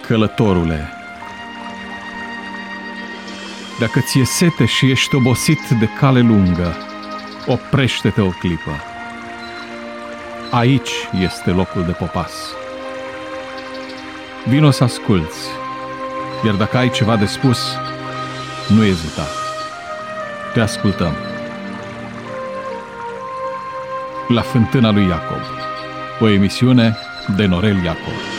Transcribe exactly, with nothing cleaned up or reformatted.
Călătorule, dacă ți-e sete și ești obosit de cale lungă, oprește-te o clipă. Aici este locul de popas. Vino să asculți, iar dacă ai ceva de spus, nu ezita. Te ascultăm. La Fântâna lui Iacob, o emisiune de Norel Iacob.